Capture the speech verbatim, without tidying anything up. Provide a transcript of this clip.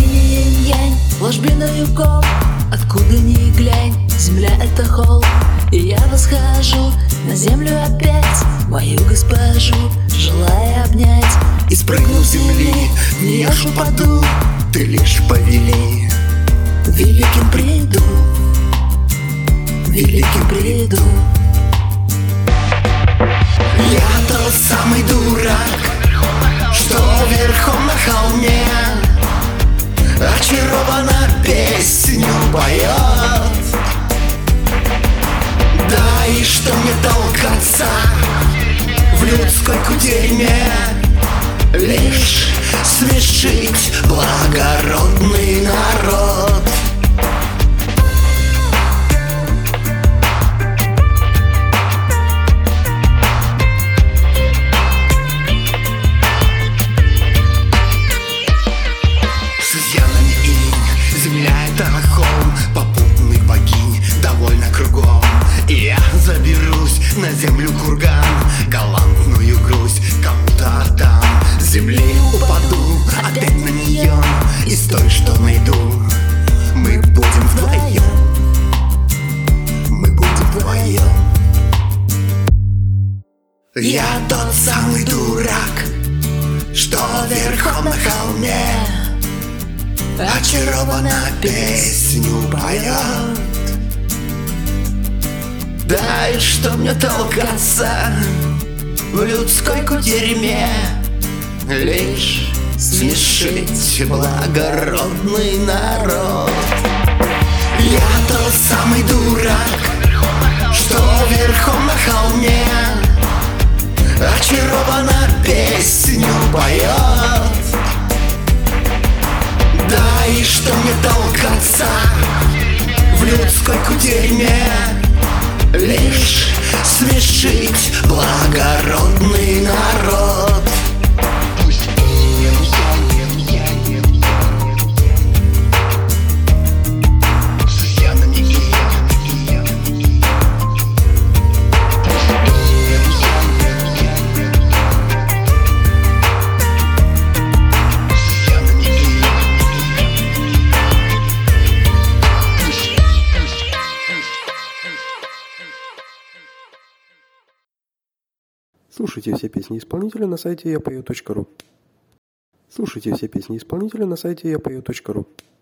Пустыня инь-янь, ложбина югом, откуда ни глянь, земля — это холм. И я восхожу на землю опять, мою госпожу желая обнять. И спрыгну с земли, в нее ж упаду, ты лишь повели. Великим приду, великим приду. Я тот самый дурак, что верхом на холме очарованно песню поет. Да и что мне толкаться в людской кутерьме, лишь смешить благородный народ. С изъянами инь, земля — это холм, попутных богинь довольно кругом. И я заберусь на землю курган, галантную грусть кому-то отдам. С земли упаду опять на нее, и с той, что найду, мы будем вдвоем, мы будем вдвоем. Я тот самый дурак, что верхом на холме очарованно песню поет. Да и что мне толкаться в людской кутерьме, лишь смешить благородный народ. Я тот самый дурак, что верхом на холме очарованно песню поет. Да и что мне толкаться в людской кутерьме, лишь смешить благородный народ. Слушайте все песни исполнителя на сайте я пою точка ру. Слушайте все песни исполнителя на сайте я пою точка ру.